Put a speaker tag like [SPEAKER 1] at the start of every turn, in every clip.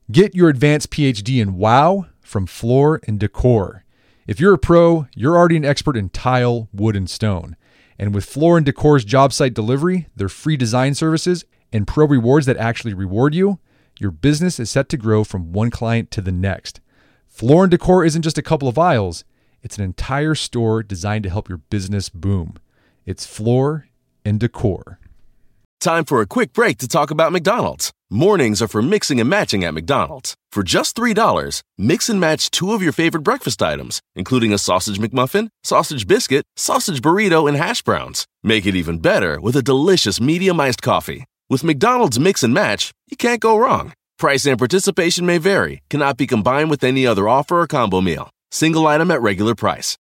[SPEAKER 1] Get your advanced PhD in WOW from Floor & Decor. If you're a pro, you're already an expert in tile, wood, and stone. And with Floor & Decor's job site delivery, their free design services, and pro rewards that actually reward you, your business is set to grow from one client to the next. Floor & Decor isn't just a couple of aisles. It's an entire store designed to help your business boom. It's Floor & Decor.
[SPEAKER 2] Time for a quick break to talk about McDonald's. Mornings are for mixing and matching at McDonald's. For just $3, mix and match two of your favorite breakfast items, including a sausage McMuffin, sausage biscuit, sausage burrito, and hash browns. Make it even better with a delicious medium iced coffee. With McDonald's Mix and Match, you can't go wrong. Price and participation may vary. Cannot be combined with any other offer or combo meal. Single item at regular price.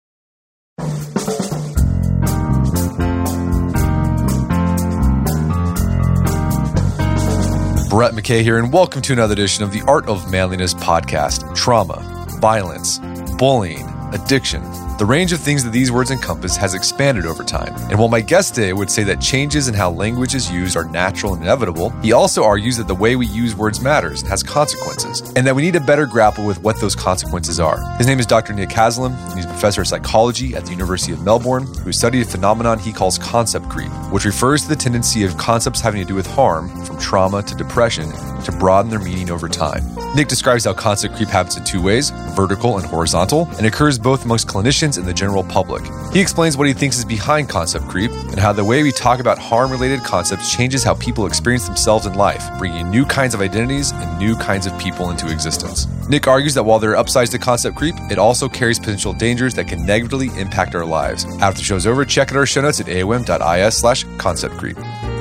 [SPEAKER 3] Brett McKay here, and welcome to another edition of the Art of Manliness podcast. Trauma, violence, bullying, addiction. The range of things that these words encompass has expanded over time. And while my guest today would say that changes in how language is used are natural and inevitable, he also argues that the way we use words matters and has consequences, and that we need to better grapple with what those consequences are. His name is Dr. Nick Haslam, and he's a professor of psychology at the University of Melbourne, who studied a phenomenon he calls concept creep, which refers to the tendency of concepts having to do with harm, from trauma to depression, to broaden their meaning over time. Nick describes how concept creep happens in two ways, vertical and horizontal, and occurs both amongst clinicians and the general public. He explains what he thinks is behind concept creep and how the way we talk about harm-related concepts changes how people experience themselves in life, bringing new kinds of identities and new kinds of people into existence. Nick argues that while there are upsides to concept creep, it also carries potential dangers that can negatively impact our lives. After the show's over, check out our show notes at aom.is/concept creep.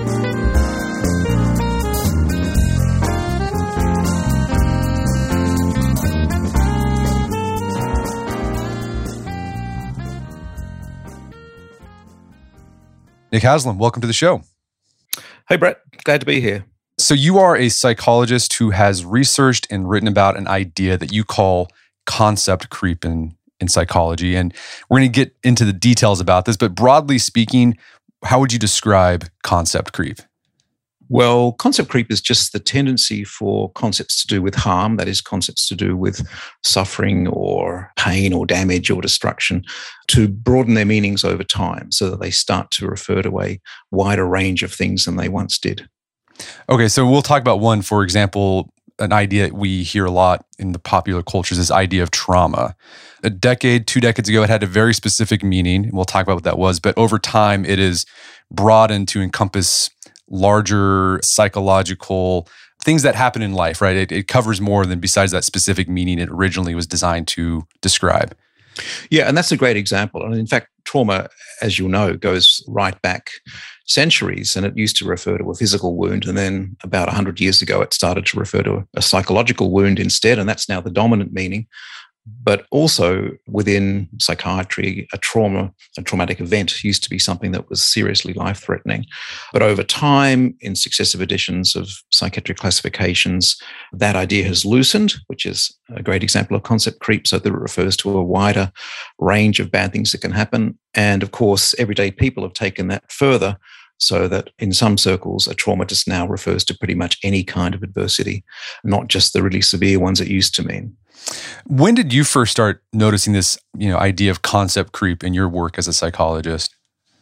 [SPEAKER 3] Nick Haslam, welcome to the show.
[SPEAKER 4] Hey, Brett. Glad to be here.
[SPEAKER 3] So you are a psychologist who has researched and written about an idea that you call concept creep in psychology. And we're going to get into the details about this, but broadly speaking, how would you describe concept creep?
[SPEAKER 4] Well, concept creep is just the tendency for concepts to do with harm, that is, concepts to do with suffering or pain or damage or destruction, to broaden their meanings over time so that they start to refer to a wider range of things than they once did.
[SPEAKER 3] Okay, so we'll talk about one, for example, an idea that we hear a lot in the popular culture is this idea of trauma. A decade, 2 decades ago, it had a very specific meaning, and we'll talk about what that was, but over time it is broadened to encompass larger psychological things that happen in life, right? It covers more than besides that specific meaning it originally was designed to describe.
[SPEAKER 4] Yeah, and that's a great example. And in fact, trauma, as you'll know, goes right back centuries, and it used to refer to a physical wound. And then about 100 years ago, it started to refer to a psychological wound instead, and that's now the dominant meaning. But also within psychiatry, a traumatic event used to be something that was seriously life-threatening. But over time, in successive editions of psychiatric classifications, that idea has loosened, which is a great example of concept creep, so that it refers to a wider range of bad things that can happen. And of course, everyday people have taken that further, so that in some circles, a trauma just now refers to pretty much any kind of adversity, not just the really severe ones it used to mean.
[SPEAKER 3] When did you first start noticing this, idea of concept creep in your work as a psychologist?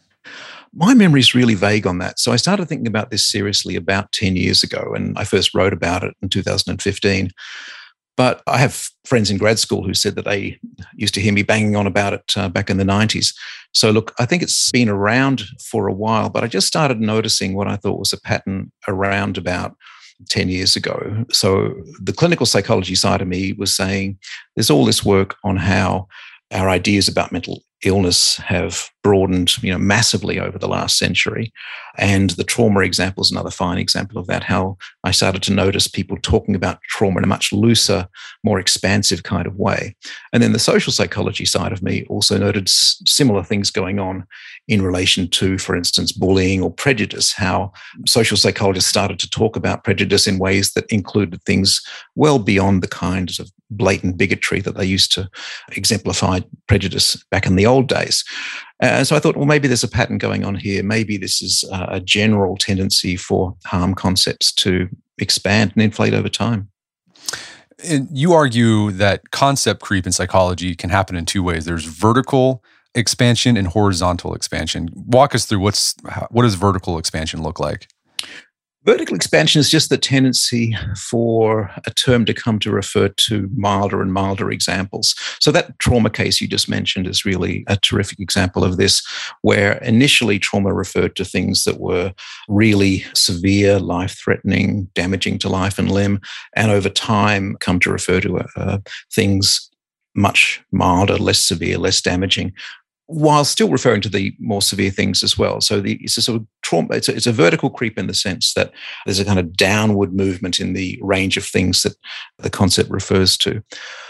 [SPEAKER 4] My memory is really vague on that. So I started thinking about this seriously about 10 years ago, and I first wrote about it in 2015. But I have friends in grad school who said that they used to hear me banging on about it back in the 90s. So look, I think it's been around for a while, but I just started noticing what I thought was a pattern around about 10 years ago. So the clinical psychology side of me was saying there's all this work on how our ideas about mental illness have broadened, massively over the last century. And the trauma example is another fine example of that, how I started to notice people talking about trauma in a much looser, more expansive kind of way. And then the social psychology side of me also noted similar things going on in relation to, for instance, bullying or prejudice, how social psychologists started to talk about prejudice in ways that included things well beyond the kinds of blatant bigotry that they used to exemplify prejudice back in the old days. So I thought, well, maybe there's a pattern going on here. Maybe this is a general tendency for harm concepts to expand and inflate over time.
[SPEAKER 3] And you argue that concept creep in psychology can happen in two ways. There's vertical expansion and horizontal expansion. Walk us through what does vertical expansion look like?
[SPEAKER 4] Vertical expansion is just the tendency for a term to come to refer to milder and milder examples. So that trauma case you just mentioned is really a terrific example of this, where initially trauma referred to things that were really severe, life-threatening, damaging to life and limb, and over time come to refer to things much milder, less severe, less damaging, while still referring to the more severe things as well. So it's a sort of trauma. It's a vertical creep in the sense that there's a kind of downward movement in the range of things that the concept refers to.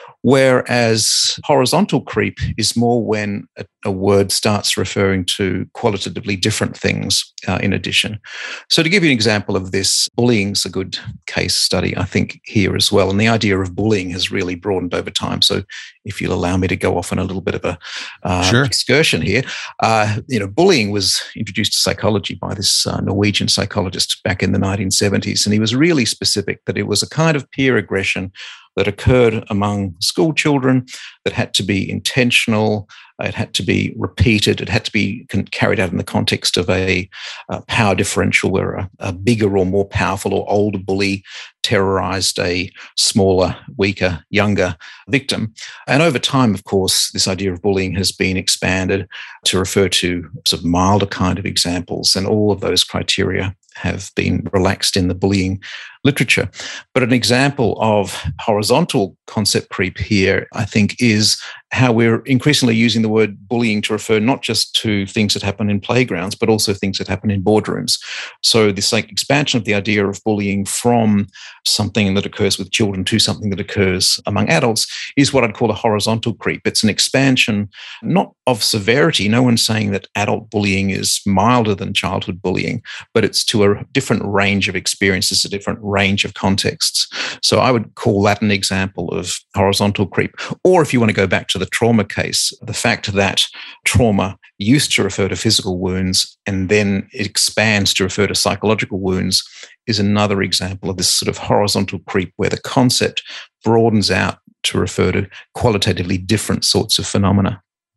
[SPEAKER 4] Whereas horizontal creep is more when a word starts referring to qualitatively different things in addition. So to give you an example of this, bullying's a good case study, I think, here as well. And the idea of bullying has really broadened over time. So if you'll allow me to go off on a little bit of a
[SPEAKER 3] Sure.
[SPEAKER 4] excursion here, bullying was introduced to psychology by this Norwegian psychologist back in the 1970s. And he was really specific that it was a kind of peer aggression that occurred among school children that had to be intentional, it had to be repeated, it had to be carried out in the context of a power differential where a bigger or more powerful or older bully terrorized a smaller, weaker, younger victim. And over time, of course, this idea of bullying has been expanded to refer to sort of milder kind of examples, and all of those criteria have been relaxed in the bullying literature. But an example of horizontal concept creep here, I think, is how we're increasingly using the word bullying to refer not just to things that happen in playgrounds, but also things that happen in boardrooms. So this expansion of the idea of bullying from something that occurs with children to something that occurs among adults is what I'd call a horizontal creep. It's an expansion, not of severity. No one's saying that adult bullying is milder than childhood bullying, but it's to a different range of experiences, a different range of contexts. So I would call that an example of horizontal creep. Or if you want to go back to the trauma case, the fact that trauma used to refer to physical wounds and then it expands to refer to psychological wounds is another example of this sort of horizontal creep where the concept broadens out to refer to qualitatively different sorts of phenomena.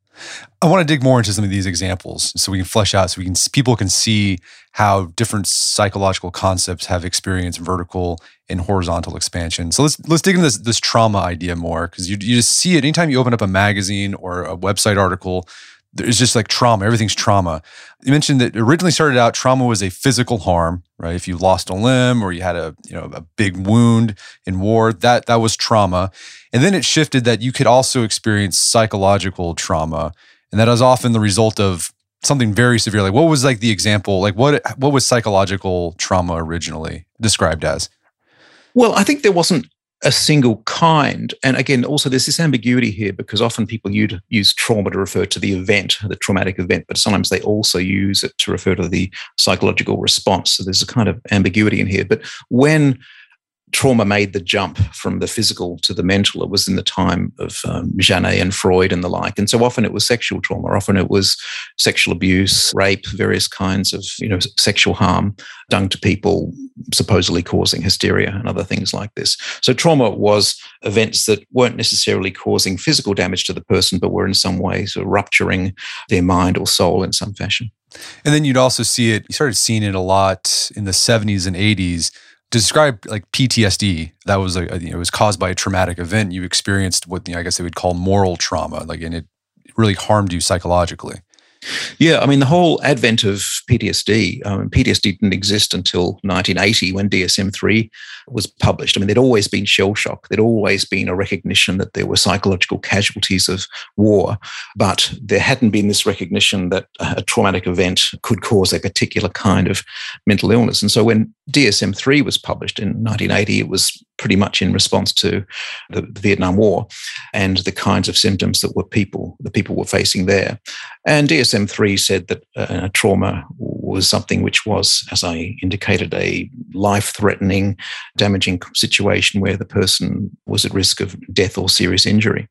[SPEAKER 3] I want to dig more into some of these examples so we can flesh out, people can see how different psychological concepts have experienced vertical and horizontal expansion. So let's dig into this trauma idea more, because you just see it anytime you open up a magazine or a website article. It's just like trauma. Everything's trauma. You mentioned that originally started out, trauma was a physical harm, right? If you lost a limb or you had a big wound in war, that was trauma. And then it shifted that you could also experience psychological trauma. And that is often the result of something very severe. Like what was like the example, like what was psychological trauma originally described as?
[SPEAKER 4] Well, I think there wasn't a single kind. And again, also there's this ambiguity here because often people use trauma to refer to the event, the traumatic event, but sometimes they also use it to refer to the psychological response. So there's a kind of ambiguity in here. But when trauma made the jump from the physical to the mental, it was in the time of Janet and Freud and the like. And so often it was sexual trauma. Often it was sexual abuse, rape, various kinds of sexual harm done to people, supposedly causing hysteria and other things like this. So trauma was events that weren't necessarily causing physical damage to the person, but were in some way sort of rupturing their mind or soul in some fashion.
[SPEAKER 3] And then you'd also see it, you started seeing it a lot in the 70s and 80s. To describe like PTSD, that was it was caused by a traumatic event. You experienced what I guess they would call moral trauma, and it really harmed you psychologically.
[SPEAKER 4] Yeah, I mean, the whole advent of PTSD, PTSD didn't exist until 1980 when DSM-3 was published. I mean, there'd always been shell shock. There'd always been a recognition that there were psychological casualties of war, but there hadn't been this recognition that a traumatic event could cause a particular kind of mental illness. And so when DSM-3 was published in 1980, it was pretty much in response to the Vietnam War and the kinds of symptoms that the people were facing there. And DSM-3 said that trauma was something which was, as I indicated, a life-threatening, damaging situation where the person was at risk of death or serious injury.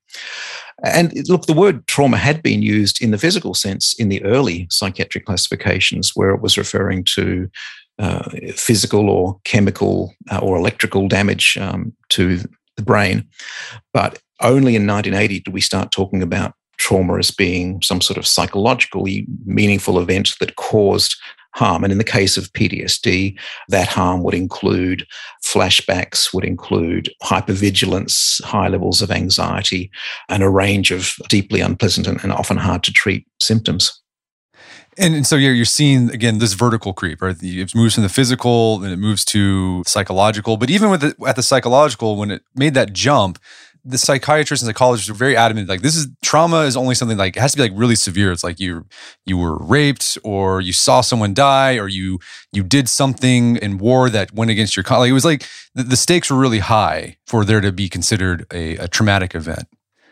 [SPEAKER 4] And look, the word trauma had been used in the physical sense in the early psychiatric classifications, where it was referring to physical or chemical or electrical damage to the brain. But only in 1980 did we start talking about trauma as being some sort of psychologically meaningful event that caused harm. And in the case of PTSD, that harm would include flashbacks, would include hypervigilance, high levels of anxiety, and a range of deeply unpleasant and often hard to treat symptoms.
[SPEAKER 1] And so you're seeing, again, this vertical creep, right? It moves from the physical, then it moves to psychological. But even at the psychological, when it made that jump, the psychiatrists and psychologists are very adamant, like trauma is only something like, it has to be like really severe. It's like you were raped, or you saw someone die, or you did something in war that went against your, like it was like the stakes were really high for there to be considered a traumatic event.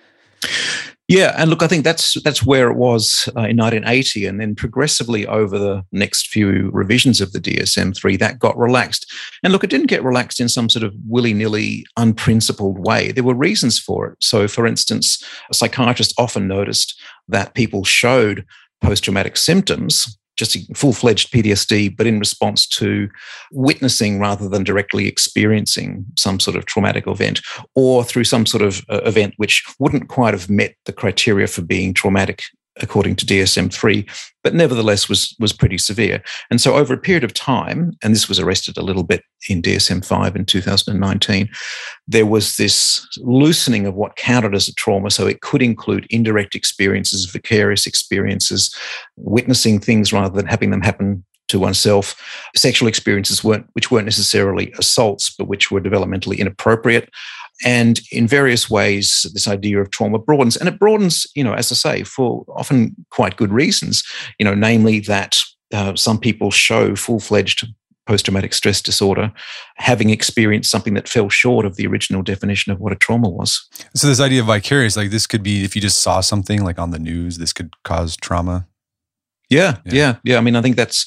[SPEAKER 4] Yeah, and look, I think that's where it was in 1980, and then progressively over the next few revisions of the DSM-3, that got relaxed. And look, it didn't get relaxed in some sort of willy-nilly, unprincipled way. There were reasons for it. So, for instance, psychiatrists often noticed that people showed post-traumatic symptoms, just full-fledged PTSD, but in response to witnessing rather than directly experiencing some sort of traumatic event, or through some sort of event which wouldn't quite have met the criteria for being traumatic according to DSM-3, but nevertheless was pretty severe. And so over a period of time, and this was arrested a little bit in DSM-5 in 2019, there was this loosening of what counted as a trauma. So it could include indirect experiences, vicarious experiences, witnessing things rather than having them happen to oneself, sexual experiences which weren't necessarily assaults, but which were developmentally inappropriate. And in various ways, this idea of trauma broadens. And it broadens, as I say, for often quite good reasons, namely that some people show full-fledged post-traumatic stress disorder, having experienced something that fell short of the original definition of what a trauma was.
[SPEAKER 1] So this idea of vicarious, like this could be, if you just saw something like on the news, this could cause trauma.
[SPEAKER 4] Yeah. I mean, I think that's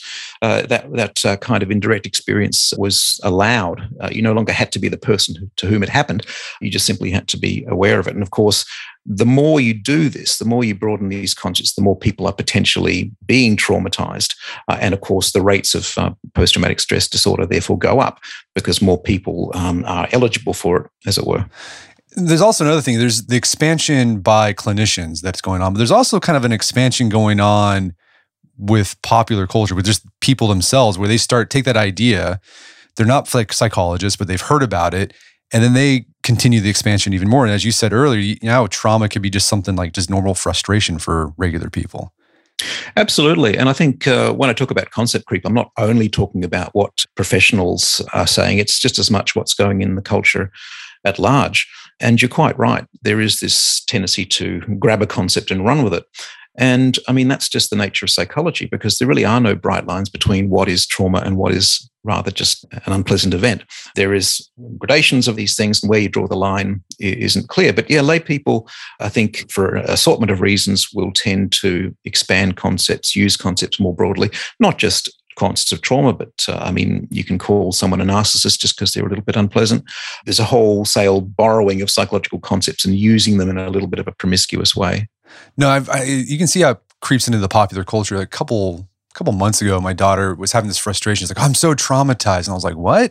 [SPEAKER 4] that kind of indirect experience was allowed. You no longer had to be the person to whom it happened. You just simply had to be aware of it. And of course, the more you do this, the more you broaden these concepts, the more people are potentially being traumatized. And of course, the rates of post-traumatic stress disorder therefore go up because more people are eligible for it, as it were.
[SPEAKER 1] There's also another thing. There's the expansion by clinicians that's going on, but there's also kind of an expansion going on with popular culture, with just people themselves, where they take that idea, they're not like psychologists, but they've heard about it, and then they continue the expansion even more. And as you said earlier, trauma could be just something like just normal frustration for regular people.
[SPEAKER 4] Absolutely. And I think when I talk about concept creep, I'm not only talking about what professionals are saying, it's just as much what's going in the culture at large. And you're quite right. There is this tendency to grab a concept and run with it. And I mean, that's just the nature of psychology, because there really are no bright lines between what is trauma and what is rather just an unpleasant event. There is gradations of these things, and where you draw the line isn't clear. But yeah, lay people, I think, for an assortment of reasons, will tend to expand concepts, use concepts more broadly, not just concepts of trauma, but I mean, you can call someone a narcissist just because they're a little bit unpleasant. There's a wholesale borrowing of psychological concepts and using them in a little bit of a promiscuous way.
[SPEAKER 1] No, you can see how it creeps into the popular culture. A couple months ago, my daughter was having this frustration. She's like, I'm so traumatized. And I was like, what?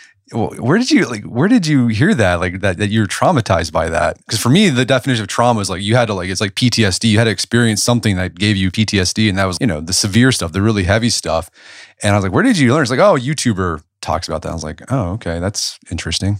[SPEAKER 1] Where did you hear that? Like that you're traumatized by that? Because for me, the definition of trauma is like, you had to it's like PTSD. You had to experience something that gave you PTSD. And that was, the severe stuff, the really heavy stuff. And I was like, where did you learn? It's like, oh, a YouTuber talks about that. I was like, oh, okay, that's interesting.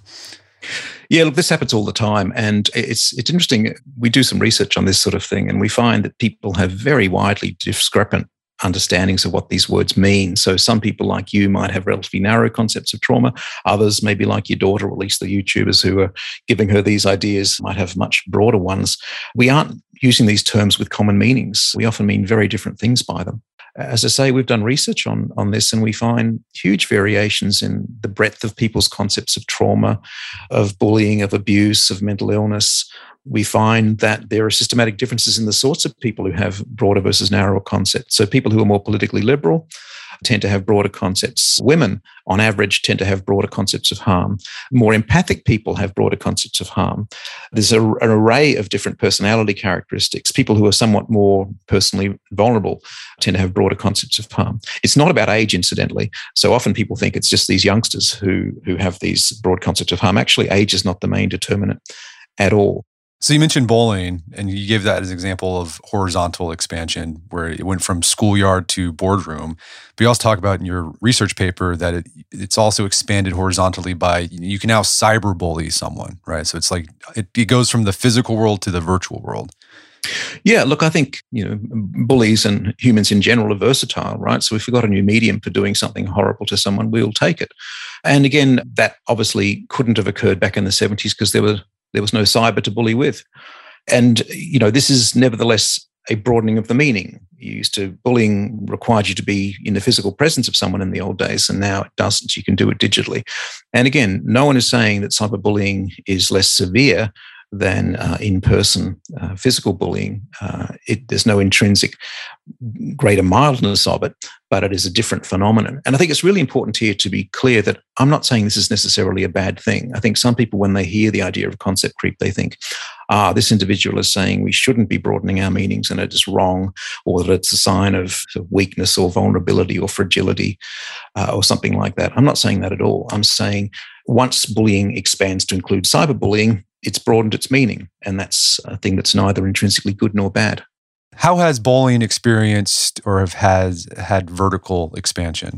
[SPEAKER 4] Yeah, look, this happens all the time. And it's interesting. We do some research on this sort of thing, and we find that people have very widely discrepant understandings of what these words mean. So some people like you might have relatively narrow concepts of trauma. Others, maybe like your daughter, or at least the YouTubers who are giving her these ideas, might have much broader ones. We aren't using these terms with common meanings. We often mean very different things by them. As I say, we've done research on this, and we find huge variations in the breadth of people's concepts of trauma, of bullying, of abuse, of mental illness. We find that there are systematic differences in the sorts of people who have broader versus narrower concepts. So people who are more politically liberal tend to have broader concepts. Women, on average, tend to have broader concepts of harm. More empathic people have broader concepts of harm. There's an array of different personality characteristics. People who are somewhat more personally vulnerable tend to have broader concepts of harm. It's not about age, incidentally. So often people think it's just these youngsters who have these broad concepts of harm. Actually, age is not the main determinant at all.
[SPEAKER 3] So you mentioned bullying, and you gave that as an example of horizontal expansion, where it went from schoolyard to boardroom. But you also talk about in your research paper that it's also expanded horizontally by, you can now cyberbully someone, right? So it's like it goes from the physical world to the virtual world.
[SPEAKER 4] Yeah, look, I think, bullies and humans in general are versatile, right? So if we've got a new medium for doing something horrible to someone, we'll take it. And again, that obviously couldn't have occurred back in the 70s because there was no cyber to bully with. And, this is nevertheless a broadening of the meaning. Bullying required you to be in the physical presence of someone in the old days, and now it doesn't. You can do it digitally. And again, no one is saying that cyberbullying is less severe than in-person physical bullying. There's no intrinsic greater mildness of it, but it is a different phenomenon. And I think it's really important here to be clear that I'm not saying this is necessarily a bad thing. I think some people, when they hear the idea of concept creep, they think, this individual is saying we shouldn't be broadening our meanings and it is wrong, or that it's a sign of weakness or vulnerability or fragility or something like that. I'm not saying that at all. I'm saying once bullying expands to include cyberbullying, it's broadened its meaning, and that's a thing that's neither intrinsically good nor bad.
[SPEAKER 3] How has bullying experienced or has had vertical expansion?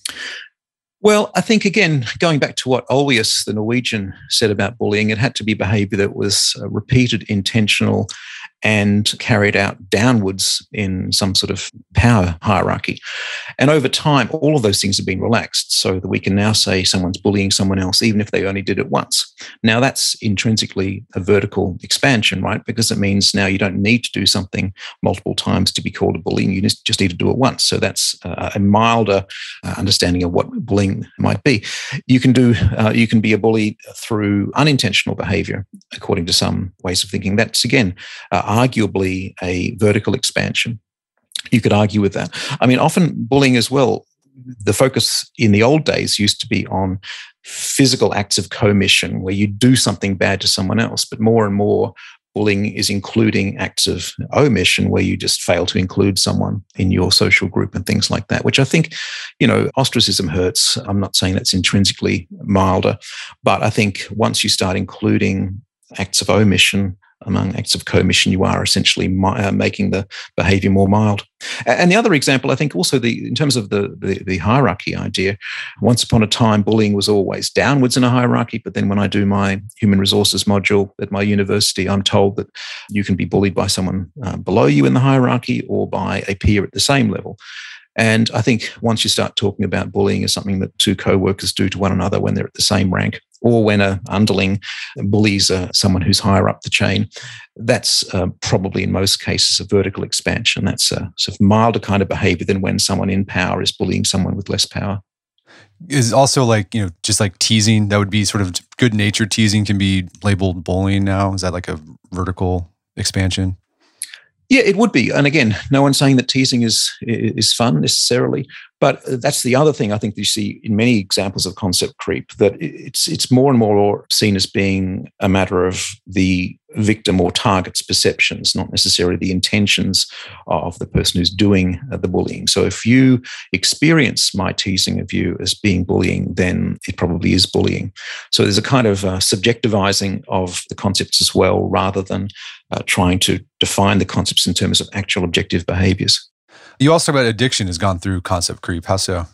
[SPEAKER 4] Well, I think, again, going back to what Olweus, the Norwegian, said about bullying, it had to be behavior that was repeated, intentional, and carried out downwards in some sort of power hierarchy. And over time, all of those things have been relaxed so that we can now say someone's bullying someone else, even if they only did it once. Now, that's intrinsically a vertical expansion, right? Because it means now you don't need to do something multiple times to be called a bully. You just need to do it once. So that's a milder understanding of what bullying might be. You can be a bully through unintentional behavior, according to some ways of thinking. That's, again, arguably a vertical expansion. You could argue with that. I mean, often bullying as well, the focus in the old days used to be on physical acts of commission where you do something bad to someone else. But more and more, bullying is including acts of omission where you just fail to include someone in your social group and things like that, which I think, ostracism hurts. I'm not saying that's intrinsically milder, but I think once you start including acts of omission among acts of commission, you are essentially making the behavior more mild. And the other example, I think also in terms of the hierarchy idea, once upon a time, bullying was always downwards in a hierarchy. But then when I do my human resources module at my university, I'm told that you can be bullied by someone below you in the hierarchy or by a peer at the same level. And I think once you start talking about bullying as something that two co-workers do to one another when they're at the same rank, or when an underling bullies someone who's higher up the chain, that's probably in most cases a vertical expansion. That's a sort of milder kind of behavior than when someone in power is bullying someone with less power.
[SPEAKER 3] Is also just like teasing, that would be sort of good-natured teasing can be labeled bullying now? Is that like a vertical expansion?
[SPEAKER 4] Yeah, it would be. And again, no one's saying that teasing is fun necessarily, but that's the other thing I think you see in many examples of concept creep, that it's more and more seen as being a matter of the victim or target's perceptions, not necessarily the intentions of the person who's doing the bullying. So if you experience my teasing of you as being bullying, then it probably is bullying. So there's a kind of subjectivizing of the concepts as well, rather than trying to define the concepts in terms of actual objective behaviors.
[SPEAKER 3] You also talk about addiction has gone through concept creep. How so?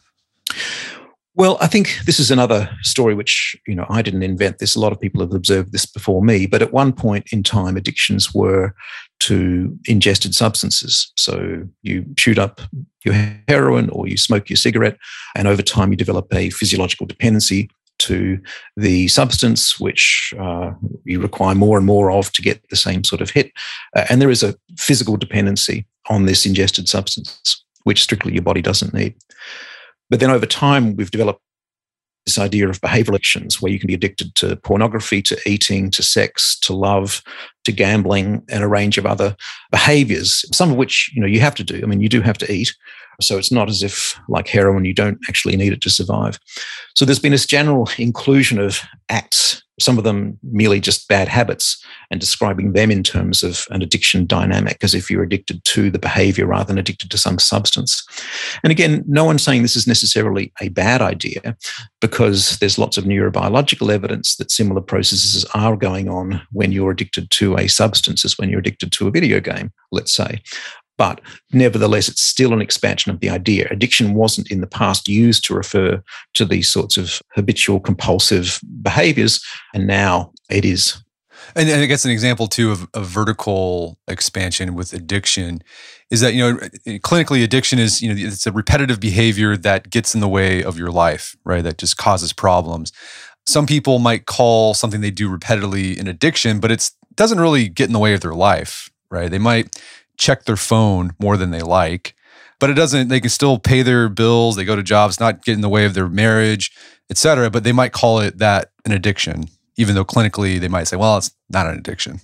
[SPEAKER 4] Well, I think this is another story which, I didn't invent this. A lot of people have observed this before me. But at one point in time, addictions were to ingested substances. So you shoot up your heroin or you smoke your cigarette, and over time you develop a physiological dependency to the substance, which you require more and more of to get the same sort of hit. And there is a physical dependency on this ingested substance, which strictly your body doesn't need. But then over time, we've developed this idea of behavioral addictions where you can be addicted to pornography, to eating, to sex, to love, to gambling and a range of other behaviors, some of which, you have to do. I mean, you do have to eat. So it's not as if, like heroin, you don't actually need it to survive. So there's been this general inclusion of acts, some of them merely just bad habits, and describing them in terms of an addiction dynamic, as if you're addicted to the behavior rather than addicted to some substance. And again, no one's saying this is necessarily a bad idea, because there's lots of neurobiological evidence that similar processes are going on when you're addicted to a substance as when you're addicted to a video game, let's say. But nevertheless, it's still an expansion of the idea. Addiction wasn't in the past used to refer to these sorts of habitual compulsive behaviors, and now it is.
[SPEAKER 3] And I guess an example too of vertical expansion with addiction is that, clinically addiction is, it's a repetitive behavior that gets in the way of your life, right? That just causes problems. Some people might call something they do repetitively an addiction, but it doesn't really get in the way of their life, right? They might check their phone more than they like, but they can still pay their bills. They go to jobs, not get in the way of their marriage, et cetera, but they might call it that an addiction, even though clinically they might say, well, it's not an addiction.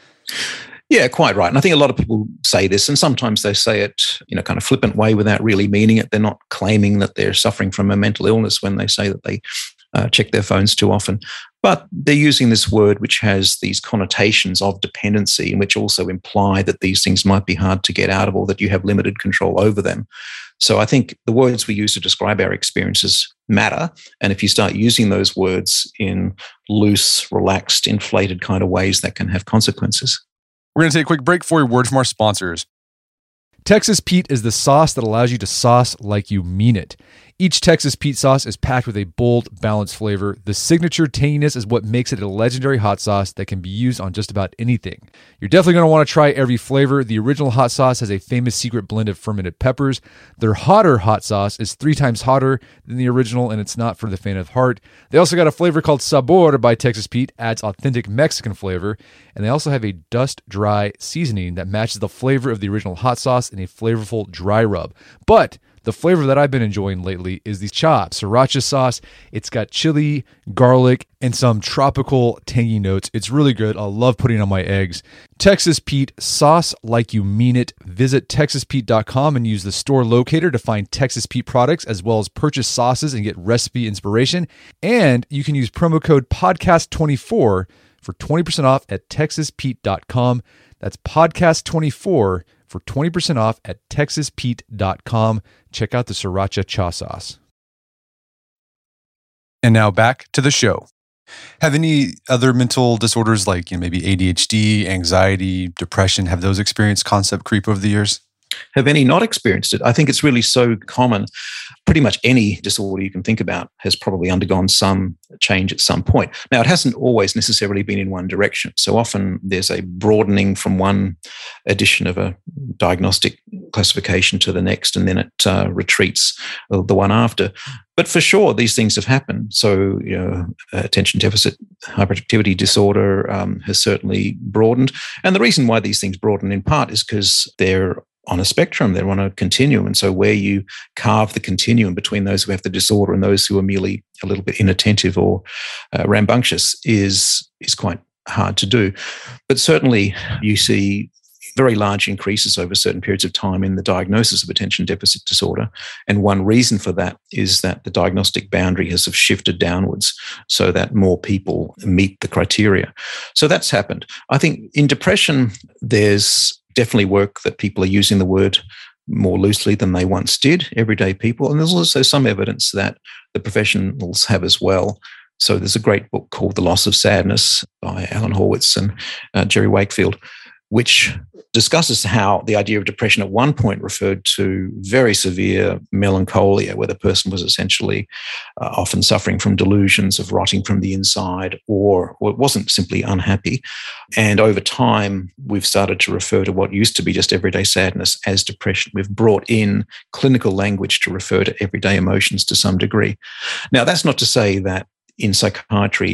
[SPEAKER 4] Yeah, quite right. And I think a lot of people say this, and sometimes they say it in a kind of flippant way without really meaning it. They're not claiming that they're suffering from a mental illness when they say that they check their phones too often. But they're using this word which has these connotations of dependency, and which also imply that these things might be hard to get out of, or that you have limited control over them. So I think the words we use to describe our experiences matter. And if you start using those words in loose, relaxed, inflated kind of ways, that can have consequences.
[SPEAKER 1] We're going to take a quick break for a word from our sponsors. Texas Pete is the sauce that allows you to sauce like you mean it. Each Texas Pete sauce is packed with a bold, balanced flavor. The signature tanginess is what makes it a legendary hot sauce that can be used on just about anything. You're definitely going to want to try every flavor. The original hot sauce has a famous secret blend of fermented peppers. Their hotter hot sauce is 3 times hotter than the original, and it's not for the faint of heart. They also got a flavor called Sabor by Texas Pete, adds authentic Mexican flavor, and they also have a dust-dry seasoning that matches the flavor of the original hot sauce in a flavorful dry rub. But the flavor that I've been enjoying lately is the sriracha sauce. It's got chili, garlic, and some tropical tangy notes. It's really good. I love putting it on my eggs. Texas Pete, sauce like you mean it. Visit TexasPete.com and use the store locator to find Texas Pete products, as well as purchase sauces and get recipe inspiration. And you can use promo code podcast24 for 20% off at TexasPete.com. That's podcast24 for 20% off at TexasPete.com. Check out the Sriracha Cha Sauce.
[SPEAKER 3] And now back to the show. Have any other mental disorders like maybe ADHD, anxiety, depression, have those experienced concept creep over the years?
[SPEAKER 4] Have any not experienced it? I think it's really so common. Pretty much any disorder you can think about has probably undergone some change at some point. Now, it hasn't always necessarily been in one direction. So often there's a broadening from one edition of a diagnostic classification to the next, and then it retreats the one after. But for sure, these things have happened. So, attention deficit hyperactivity disorder has certainly broadened. And the reason why these things broaden in part is because they're on a spectrum, they're on a continuum. And so where you carve the continuum between those who have the disorder and those who are merely a little bit inattentive or rambunctious is quite hard to do. But certainly you see very large increases over certain periods of time in the diagnosis of attention deficit disorder. And one reason for that is that the diagnostic boundary has shifted downwards so that more people meet the criteria. So that's happened. I think in depression, there's definitely work that people are using the word more loosely than they once did, everyday people. And there's also some evidence that the professionals have as well. So there's a great book called The Loss of Sadness by Alan Horwitz and Jerry Wakefield, which discusses how the idea of depression at one point referred to very severe melancholia, where the person was essentially often suffering from delusions of rotting from the inside, or it wasn't simply unhappy. And over time, we've started to refer to what used to be just everyday sadness as depression. We've brought in clinical language to refer to everyday emotions to some degree. Now, that's not to say that in psychiatry,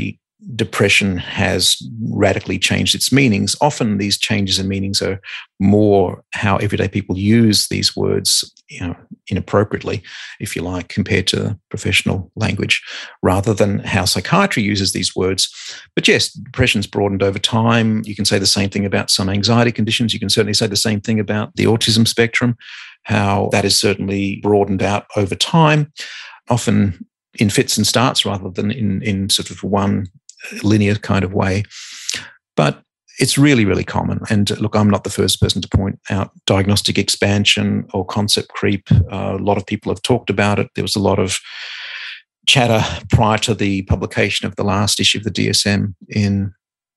[SPEAKER 4] depression has radically changed its meanings. Often these changes in meanings are more how everyday people use these words, inappropriately, if you like, compared to professional language, rather than how psychiatry uses these words. But yes, depression's broadened over time. You can say the same thing about some anxiety conditions. You can certainly say the same thing about the autism spectrum, how that is certainly broadened out over time, often in fits and starts rather than in sort of one linear kind of way. But it's really, really common. And look, I'm not the first person to point out diagnostic expansion or concept creep. A lot of people have talked about it. There was a lot of chatter prior to the publication of the last issue of the DSM in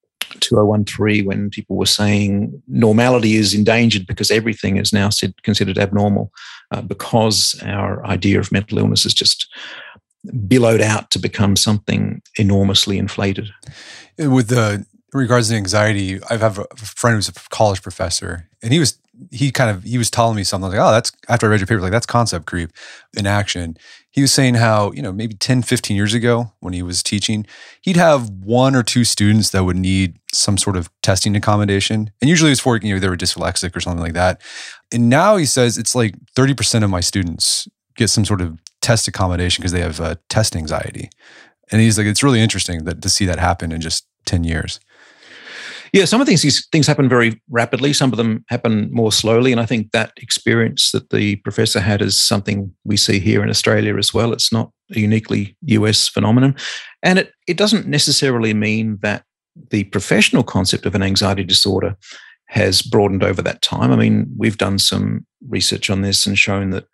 [SPEAKER 4] 2013 when people were saying normality is endangered because everything is now considered abnormal because our idea of mental illness has just billowed out to become something enormously inflated.
[SPEAKER 3] With regards to anxiety, I have a friend who's a college professor, and he was telling me something like, that's after I read your paper, like that's concept creep in action. He was saying how, maybe 10, 15 years ago when he was teaching, he'd have one or two students that would need some sort of testing accommodation. And usually it was for, they were dyslexic or something like that. And now he says it's like 30% of my students get some sort of test accommodation because they have test anxiety. And he's like, it's really interesting to see that happen in just 10 years.
[SPEAKER 4] Yeah, some of these things happen very rapidly. Some of them happen more slowly. And I think that experience that the professor had is something we see here in Australia as well. It's not a uniquely US phenomenon. And it doesn't necessarily mean that the professional concept of an anxiety disorder has broadened over that time. I mean, we've done some research on this and shown that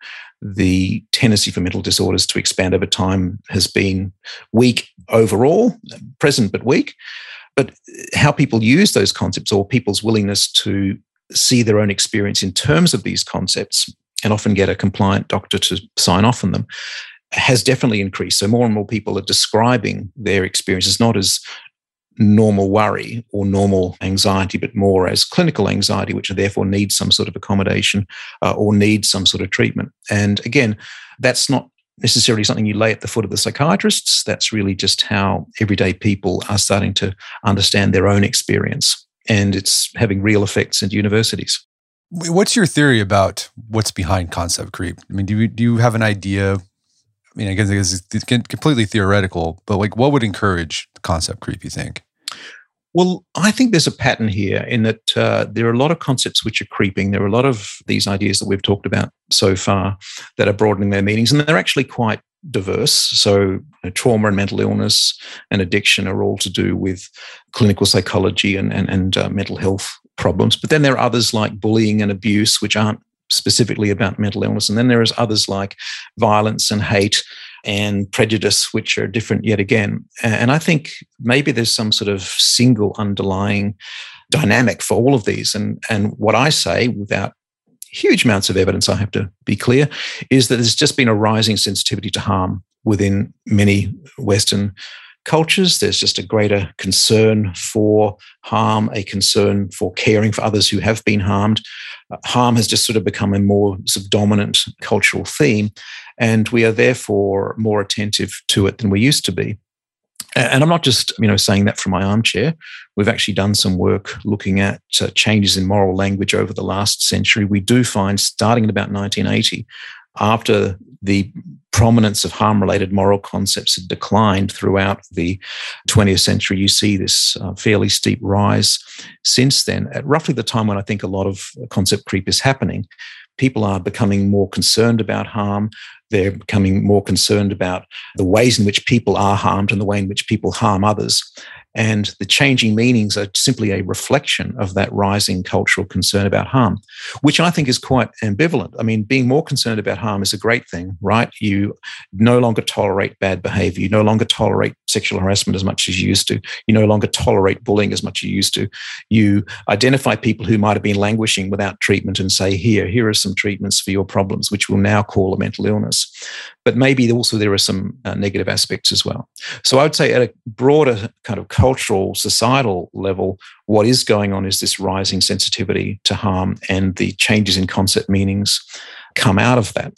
[SPEAKER 4] the tendency for mental disorders to expand over time has been weak overall, present but weak. But how people use those concepts or people's willingness to see their own experience in terms of these concepts and often get a compliant doctor to sign off on them has definitely increased. So more and more people are describing their experiences not as normal worry or normal anxiety, but more as clinical anxiety, which therefore needs some sort of accommodation or needs some sort of treatment. And again, that's not necessarily something you lay at the foot of the psychiatrists. That's really just how everyday people are starting to understand their own experience. And it's having real effects at universities.
[SPEAKER 3] What's your theory about what's behind concept creep? I mean, do you have an idea? I mean, I guess it's completely theoretical, but like what would encourage concept creep, you think?
[SPEAKER 4] Well, I think there's a pattern here in that there are a lot of concepts which are creeping. There are a lot of these ideas that we've talked about so far that are broadening their meanings, and they're actually quite diverse. So trauma and mental illness and addiction are all to do with clinical psychology and mental health problems. But then there are others like bullying and abuse, which aren't specifically about mental illness. And then there is others like violence and hate and prejudice, which are different yet again. And I think maybe there's some sort of single underlying dynamic for all of these. And what I say, without huge amounts of evidence, I have to be clear, is that there's just been a rising sensitivity to harm within many Western cultures. There's just a greater concern for harm, a concern for caring for others who have been harmed. Harm has just sort of become a more sort of dominant cultural theme, and we are therefore more attentive to it than we used to be. And I'm not just, saying that from my armchair. We've actually done some work looking at changes in moral language over the last century. We do find, starting in about 1980, after the prominence of harm-related moral concepts had declined throughout the 20th century, you see this fairly steep rise since then. At roughly the time when I think a lot of concept creep is happening, people are becoming more concerned about harm. They're becoming more concerned about the ways in which people are harmed and the way in which people harm others. And the changing meanings are simply a reflection of that rising cultural concern about harm, which I think is quite ambivalent. I mean, being more concerned about harm is a great thing, right? You no longer tolerate bad behavior. You no longer tolerate sexual harassment as much as you used to. You no longer tolerate bullying as much as you used to. You identify people who might have been languishing without treatment and say, here are some treatments for your problems, which we'll now call a mental illness. But maybe also there are some negative aspects as well. So I would say at a broader kind of cultural, societal level, what is going on is this rising sensitivity to harm, and the changes in concept meanings come out of that.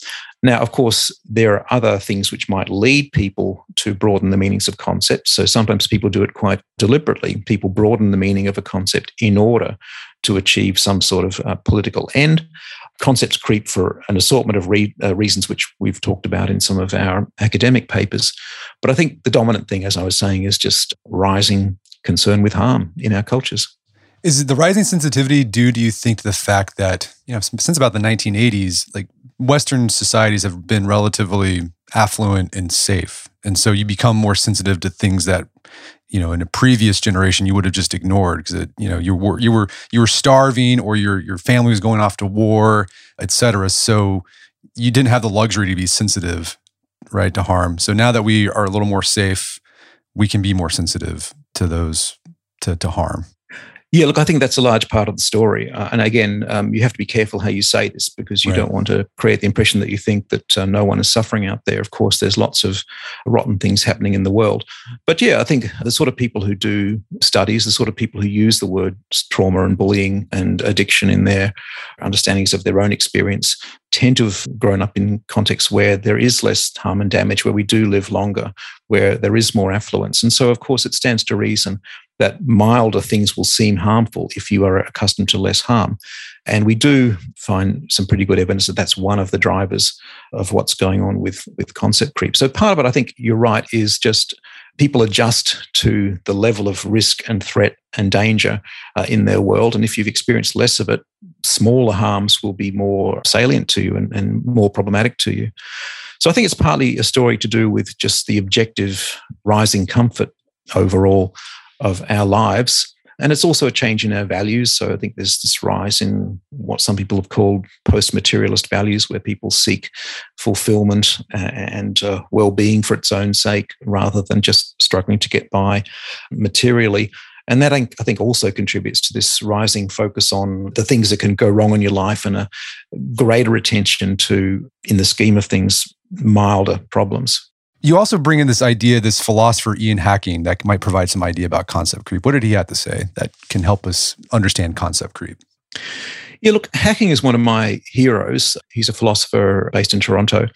[SPEAKER 4] Now, of course, there are other things which might lead people to broaden the meanings of concepts. So sometimes people do it quite deliberately. People broaden the meaning of a concept in order to achieve some sort of political end. Concepts creep for an assortment of reasons, which we've talked about in some of our academic papers. But I think the dominant thing, as I was saying, is just rising concern with harm in our cultures.
[SPEAKER 1] Is the rising sensitivity due, do you think, to the fact that, since about the 1980s, like Western societies have been relatively affluent and safe. And so you become more sensitive to things that, in a previous generation you would have just ignored because you were starving or your family was going off to war, et cetera. So you didn't have the luxury to be sensitive, right, to harm. So now that we are a little more safe, we can be more sensitive to those, to harm.
[SPEAKER 4] Yeah, look, I think that's a large part of the story. And again, you have to be careful how you say this because you don't want to create the impression that you think that no one is suffering out there. Of course, there's lots of rotten things happening in the world. But yeah, I think the sort of people who do studies, the sort of people who use the word trauma and bullying and addiction in their understandings of their own experience tend to have grown up in contexts where there is less harm and damage, where we do live longer, where there is more affluence. And so, of course, it stands to reason that milder things will seem harmful if you are accustomed to less harm. And we do find some pretty good evidence that that's one of the drivers of what's going on with concept creep. So part of it, I think you're right, is just people adjust to the level of risk and threat and danger in their world. And if you've experienced less of it, smaller harms will be more salient to you and more problematic to you. So I think it's partly a story to do with just the objective rising comfort overall of our lives. And it's also a change in our values. So I think there's this rise in what some people have called post-materialist values, where people seek fulfillment and well-being for its own sake, rather than just struggling to get by materially. And that, I think, also contributes to this rising focus on the things that can go wrong in your life and a greater attention to, in the scheme of things, milder problems.
[SPEAKER 1] You also bring in this idea, this philosopher, Ian Hacking, that might provide some idea about concept creep. What did he have to say that can help us understand concept creep?
[SPEAKER 4] Yeah, look, Hacking is one of my heroes. He's a philosopher based in Toronto.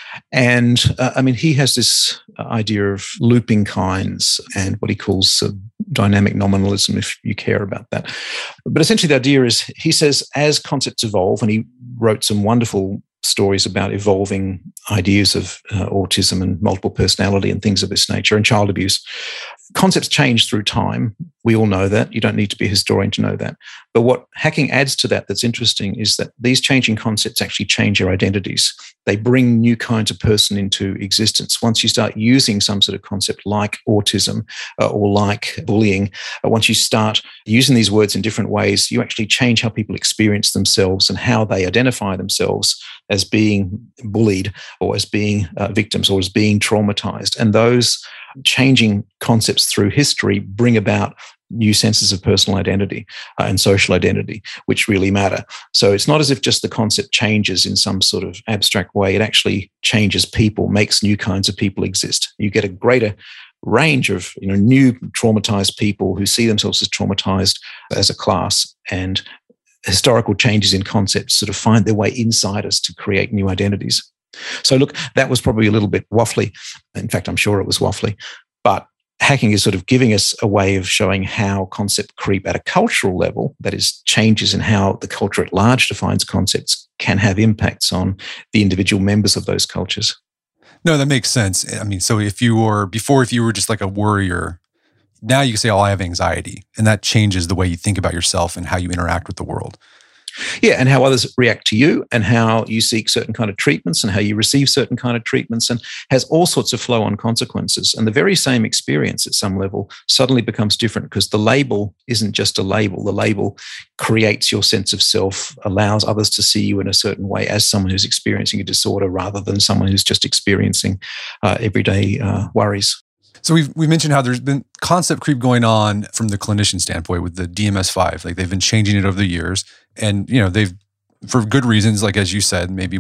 [SPEAKER 4] And he has this idea of looping kinds and what he calls dynamic nominalism, if you care about that. But essentially the idea is, he says, as concepts evolve, and he wrote some wonderful stories about evolving ideas of autism and multiple personality and things of this nature, and child abuse. Concepts change through time. We all know that. You don't need to be a historian to know that. But what Hacking adds to that that's interesting is that these changing concepts actually change your identities. They bring new kinds of person into existence. Once you start using some sort of concept like autism or like bullying, once you start using these words in different ways, you actually change how people experience themselves and how they identify themselves as being bullied or as being victims or as being traumatized. And those changing concepts through history bring about new senses of personal identity and social identity, which really matter. So it's not as if just the concept changes in some sort of abstract way. It actually changes people, makes new kinds of people exist. You get a greater range of new traumatized people who see themselves as traumatized as a class, and historical changes in concepts sort of find their way inside us to create new identities. So look, that was probably a little bit waffly. In fact, I'm sure it was waffly. But Hacking is sort of giving us a way of showing how concept creep at a cultural level, that is, changes in how the culture at large defines concepts, can have impacts on the individual members of those cultures.
[SPEAKER 1] No, that makes sense. So if you were just like a worrier, now you can say, I have anxiety. And that changes the way you think about yourself and how you interact with the world.
[SPEAKER 4] Yeah, and how others react to you, and how you seek certain kind of treatments, and how you receive certain kind of treatments, and has all sorts of flow-on consequences. And the very same experience at some level suddenly becomes different, because the label isn't just a label. The label creates your sense of self, allows others to see you in a certain way as someone who's experiencing a disorder, rather than someone who's just experiencing everyday worries.
[SPEAKER 1] So we've mentioned how there's been concept creep going on from the clinician standpoint with the DMS-5. Like, they've been changing it over the years, and they've, for good reasons. Like, as you said, maybe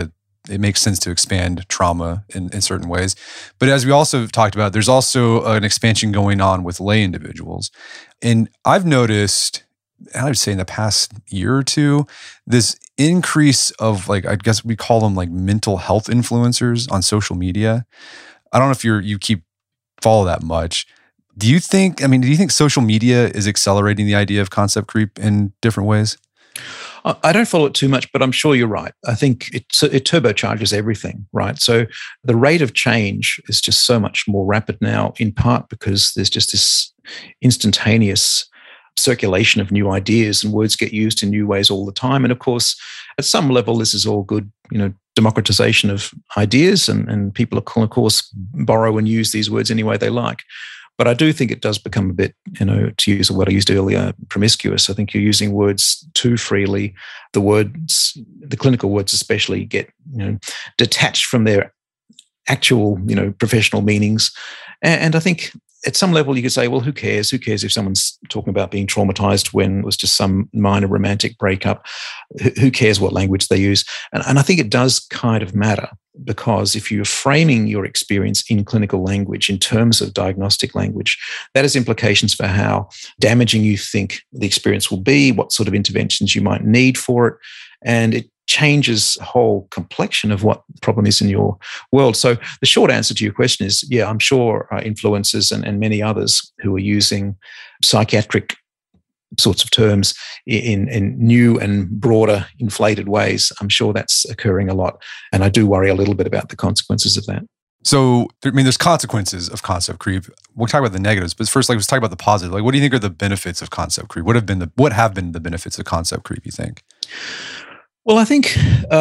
[SPEAKER 1] it makes sense to expand trauma in certain ways. But as we also talked about, there's also an expansion going on with lay individuals, and I've noticed
[SPEAKER 3] I would say in the past year or two, this increase of like, I guess we call them like mental health influencers on social media. I don't know if you follow that much. Do you think social media is accelerating the idea of concept creep in different ways?
[SPEAKER 4] I don't follow it too much, but I'm sure you're right. I think it turbocharges everything, right? So the rate of change is just so much more rapid now, in part because there's just this instantaneous circulation of new ideas, and words get used in new ways all the time. And of course, at some level, this is all good, democratization of ideas, and people can, of course, borrow and use these words any way they like. But I do think it does become a bit, to use a word I used earlier, promiscuous. I think you're using words too freely. The clinical words especially, get detached from their actual, professional meanings. And I think at some level you could say, well, who cares? Who cares if someone's talking about being traumatized when it was just some minor romantic breakup? Who cares what language they use? And I think it does kind of matter, because if you're framing your experience in clinical language in terms of diagnostic language, that has implications for how damaging you think the experience will be, what sort of interventions you might need for it. And it changes the whole complexion of what the problem is in your world. So the short answer to your question is, yeah, I'm sure influencers and many others who are using psychiatric sorts of terms in new and broader, inflated ways, I'm sure that's occurring a lot. And I do worry a little bit about the consequences of that.
[SPEAKER 3] So, there's consequences of concept creep. We'll talk about the negatives, but first, let's talk about the positive. Like, what do you think are the benefits of concept creep? What have been the benefits of concept creep, you think?
[SPEAKER 4] Well, I think,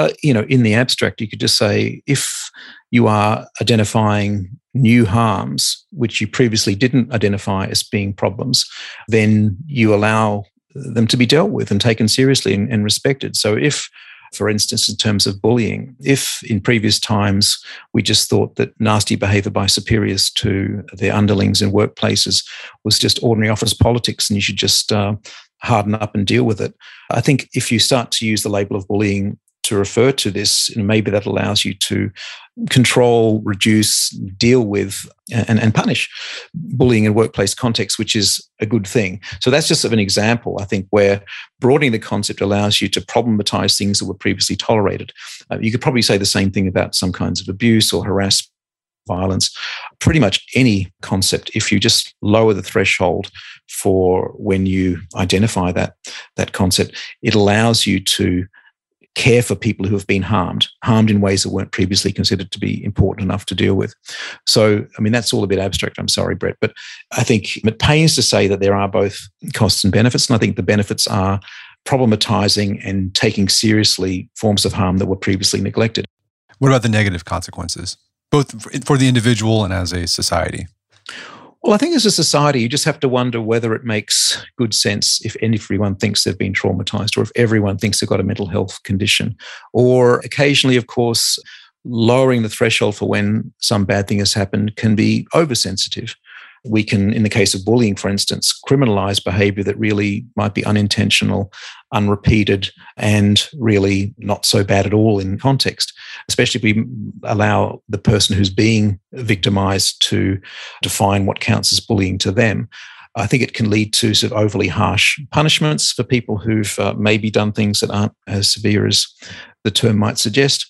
[SPEAKER 4] in the abstract, you could just say, if you are identifying new harms, which you previously didn't identify as being problems, then you allow them to be dealt with and taken seriously and respected. So if, for instance, in terms of bullying, if in previous times we just thought that nasty behavior by superiors to their underlings in workplaces was just ordinary office politics and you should just harden up and deal with it, I think if you start to use the label of bullying to refer to this, maybe that allows you to control, reduce, deal with, and punish bullying in workplace context, which is a good thing. So that's just an example, I think, where broadening the concept allows you to problematize things that were previously tolerated. You could probably say the same thing about some kinds of abuse or harassment, violence, pretty much any concept. If you just lower the threshold for when you identify that concept, it allows you to care for people who have been harmed in ways that weren't previously considered to be important enough to deal with. So, that's all a bit abstract. I'm sorry, Brett, but I think it pains to say that there are both costs and benefits. And I think the benefits are problematizing and taking seriously forms of harm that were previously neglected.
[SPEAKER 3] What about the negative consequences, both for the individual and as a society?
[SPEAKER 4] Well, I think as a society, you just have to wonder whether it makes good sense if everyone thinks they've been traumatized, or if everyone thinks they've got a mental health condition. Or occasionally, of course, lowering the threshold for when some bad thing has happened can be oversensitive. We can, in the case of bullying, for instance, criminalize behavior that really might be unintentional, unrepeated, and really not so bad at all in context, especially if we allow the person who's being victimized to define what counts as bullying to them. I think it can lead to sort of overly harsh punishments for people who've maybe done things that aren't as severe as the term might suggest.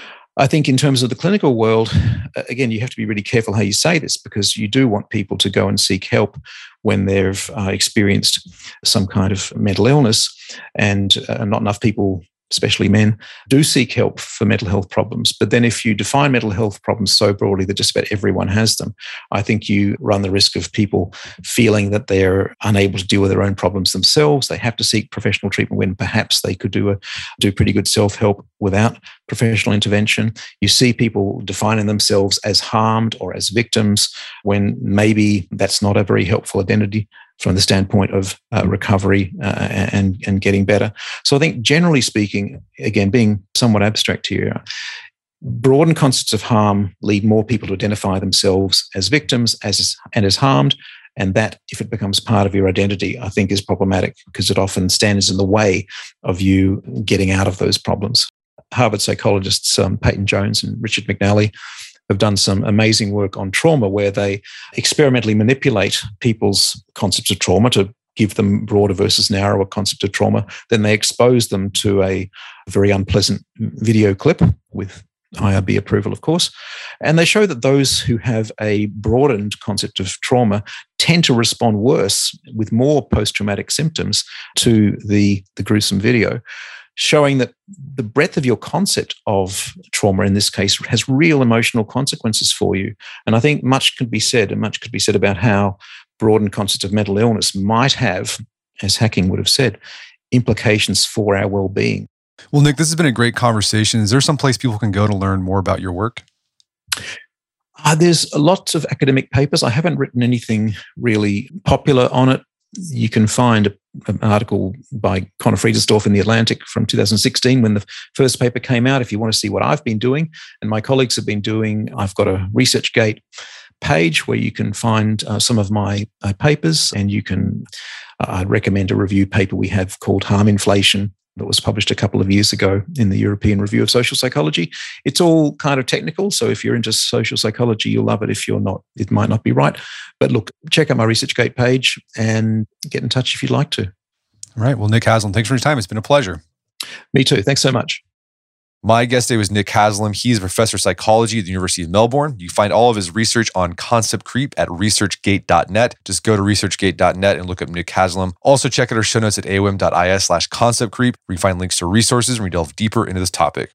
[SPEAKER 4] I think in terms of the clinical world, again, you have to be really careful how you say this, because you do want people to go and seek help when they've experienced some kind of mental illness, and not enough people, especially men, do seek help for mental health problems. But then if you define mental health problems so broadly that just about everyone has them, I think you run the risk of people feeling that they're unable to deal with their own problems themselves. They have to seek professional treatment when perhaps they could do pretty good self-help without professional intervention. You see people defining themselves as harmed or as victims when maybe that's not a very helpful identity from the standpoint of recovery and getting better. So I think generally speaking, again, being somewhat abstract here, broadened concepts of harm lead more people to identify themselves as victims and as harmed. And that, if it becomes part of your identity, I think is problematic, because it often stands in the way of you getting out of those problems. Harvard psychologists Peyton Jones and Richard McNally have done some amazing work on trauma, where they experimentally manipulate people's concepts of trauma to give them broader versus narrower concept of trauma. Then they expose them to a very unpleasant video clip with IRB approval, of course. And they show that those who have a broadened concept of trauma tend to respond worse with more post-traumatic symptoms to the gruesome video, showing that the breadth of your concept of trauma in this case has real emotional consequences for you. And I think much could be said about how broadened concept of mental illness might have, as Hacking would have said, implications for our well-being.
[SPEAKER 3] Well, Nick, this has been a great conversation. Is there some place people can go to learn more about your work?
[SPEAKER 4] There's lots of academic papers. I haven't written anything really popular on it. You can find an article by Conor Friedersdorf in The Atlantic from 2016 when the first paper came out. If you want to see what I've been doing and my colleagues have been doing, I've got a ResearchGate page where you can find some of my papers, and you can, I'd recommend a review paper we have called Harm Inflation that was published a couple of years ago in the European Review of Social Psychology. It's all kind of technical, so if you're into social psychology, you'll love it. If you're not, it might not be right. But look, check out my ResearchGate page and get in touch if you'd like to.
[SPEAKER 3] All right. Well, Nick Haslam, thanks for your time. It's been a pleasure.
[SPEAKER 4] Me too. Thanks so much.
[SPEAKER 3] My guest today was Nick Haslam. He's a professor of psychology at the University of Melbourne. You find all of his research on concept creep at researchgate.net. Just go to researchgate.net and look up Nick Haslam. Also check out our show notes at aom.is/concept creep, where you find links to resources and we delve deeper into this topic.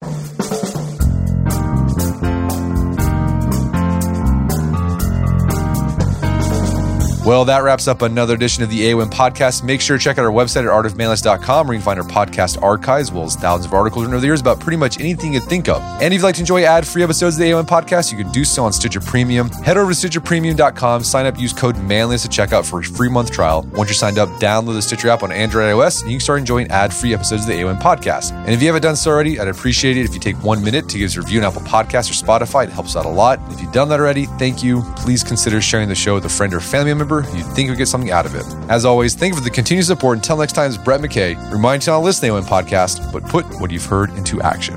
[SPEAKER 3] Well, that wraps up another edition of the AOM podcast. Make sure to check out our website at artofmanliness.com, where you can find our podcast archives, as well as thousands of articles written over the years about pretty much anything you think of. And if you'd like to enjoy ad-free episodes of the AOM podcast, you can do so on Stitcher Premium. Head over to stitcherpremium.com, sign up, use code manliness to check out for a free month trial. Once you're signed up, download the Stitcher app on Android and iOS, and you can start enjoying ad-free episodes of the AOM podcast. And if you haven't done so already, I'd appreciate it if you take 1 minute to give us a review on Apple Podcasts or Spotify. It helps out a lot. If you've done that already, thank you. Please consider sharing the show with a friend or family member who you think would get something out of it. As always, thank you for the continued support. Until next time, it's Brett McKay. Remind you not to listen to the AOM podcast, but put what you've heard into action.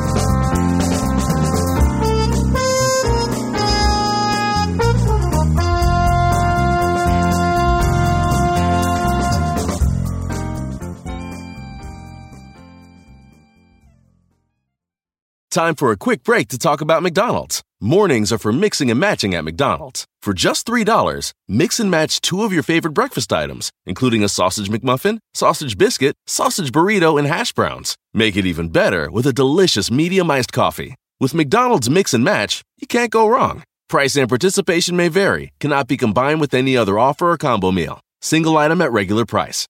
[SPEAKER 2] Time for a quick break to talk about McDonald's. Mornings are for mixing and matching at McDonald's. For just $3, mix and match 2 of your favorite breakfast items, including a sausage McMuffin, sausage biscuit, sausage burrito, and hash browns. Make it even better with a delicious medium iced coffee. With McDonald's Mix and Match, you can't go wrong. Price and participation may vary, cannot be combined with any other offer or combo meal. Single item at regular price.